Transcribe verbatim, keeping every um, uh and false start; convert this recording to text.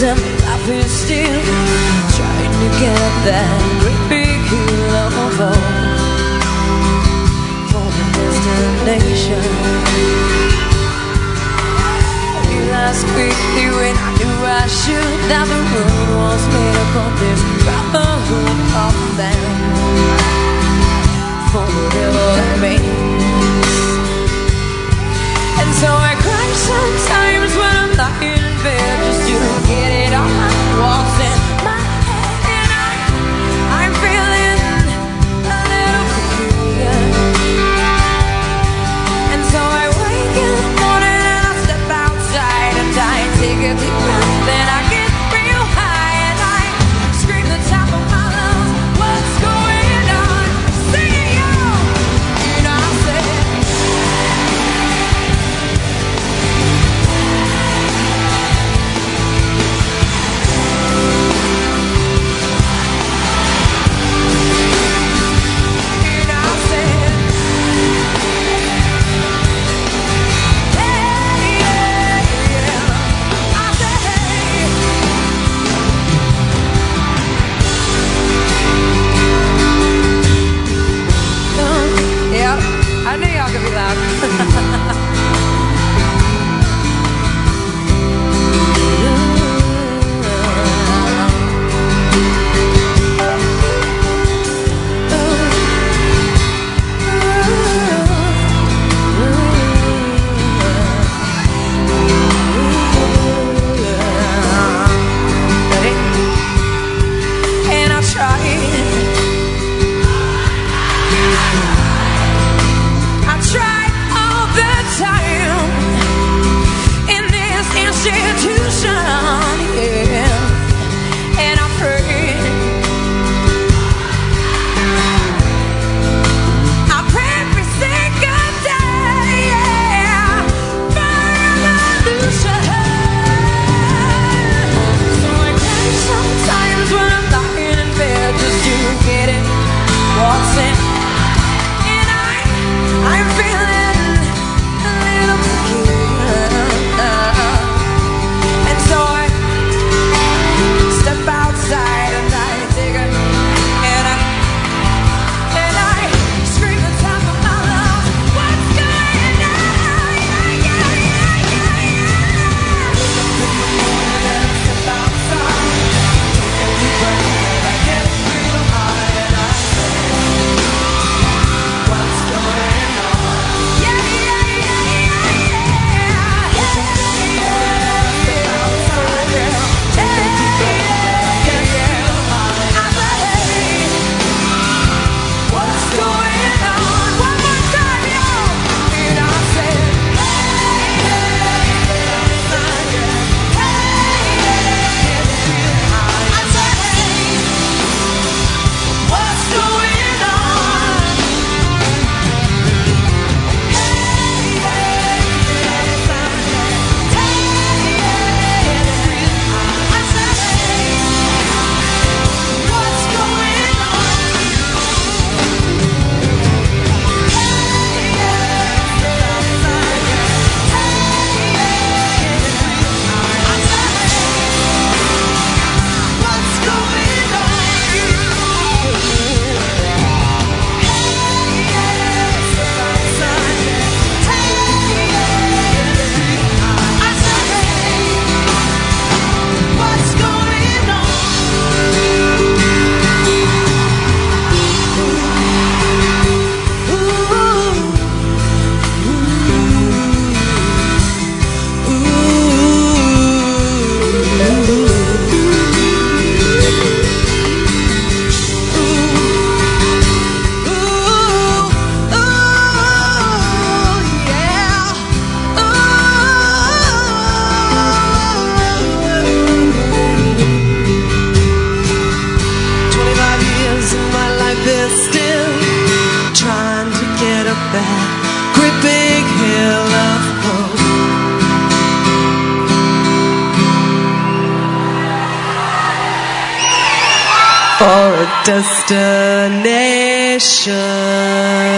and life is still trying to get up that great big hill of hope for the destination. Realized quickly when I knew I should that the road was made up of this brotherhood of man for whatever that means. And so I cry sometimes when I'm lying in bed just to get it on my walls in my head, and I, I'm feeling a little peculiar. And so I wake in the morning and I step outside and I take a deep breath, then I get real high and I scream the top of my lungs, what's going on? Sing it, yo! You know I said I knew y'all could be loud. And I tried. I tried all the time in this institution, yeah. And I prayed, I pray every single day, yeah, for revolution. So I cry sometimes when I'm lying in bed just to get it, what's in. I'm feeling a little peculiar, and so I step outside and I take a, and I, and I scream the top of my lungs, what's going on? Yeah, yeah, yeah, yeah, yeah. And I step outside, and we burn, and I get real high, and I say, what's going on? For a destination.